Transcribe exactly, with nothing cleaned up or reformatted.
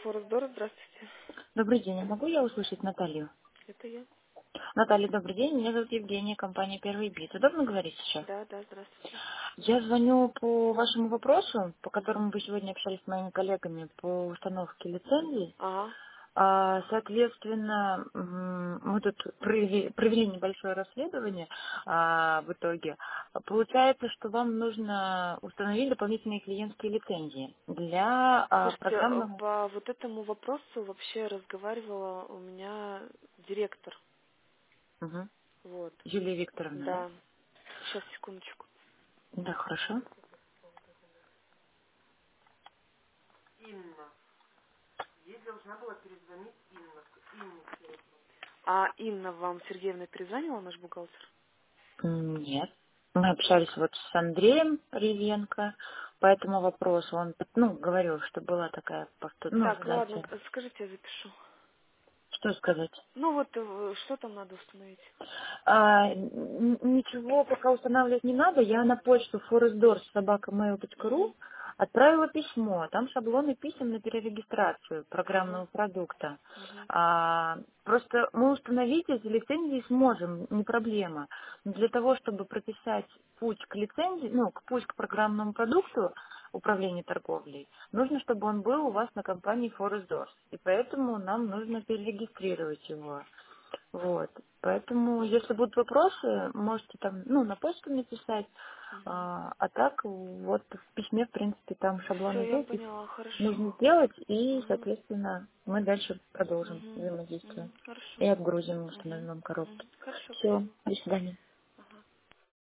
Форестдор, здравствуйте. Добрый день. А могу я услышать Наталью? Это я. Наталья, добрый день. Меня зовут Евгения, компания «Первый бит». Удобно говорить сейчас? Да, да, здравствуйте. Я звоню по вашему вопросу, по Угу. которому вы сегодня общались с моими коллегами по установке лицензий. Ага. А, Соответственно, м, мы тут провели, провели небольшое расследование а, в итоге. Получается, что вам нужно установить дополнительные клиентские лицензии для а, Слушайте, э, программного... по вот этому вопросу вообще разговаривала у меня директор. Мгм. Вот. Юлия Викторовна, да? Да. Сейчас, секундочку. Да, хорошо. А Инна вам, Сергеевна, перезванивала, наш бухгалтер? М, Нет. Мы общались вот с Андреем Ривенко по этому вопросу. Он, ну, говорил, что была такая, повтор- ну, Так, ладно, знаете, э, скажите, я запишу. что сказать. Ну вот, э, что там надо установить? А, н- ничего пока устанавливать не надо. Я на почту forestdoors собака mail точка Угу. ру отправила письмо. Там шаблоны писем на перерегистрацию Угу. программного продукта. Угу. А, просто мы установить эти лицензии сможем, не проблема. Но для того, чтобы прописать путь к лицензии, ну, к путь к программному продукту управления торговлей, нужно, чтобы он был у вас на компании forestdoors. И поэтому нам нужно перерегистрировать его. Вот. Поэтому, если будут вопросы, можете там, ну, на почту написать. Угу. А, а так, вот в письме, в принципе, там Все, шаблоны я есть, их поняла, хорошо. нужно сделать, и, Угу. соответственно, мы дальше продолжим Угу. взаимодействие. Угу. Хорошо. И отгрузим, Угу. установим вам Угу. коробки. Хорошо, Все, спасибо. до свидания.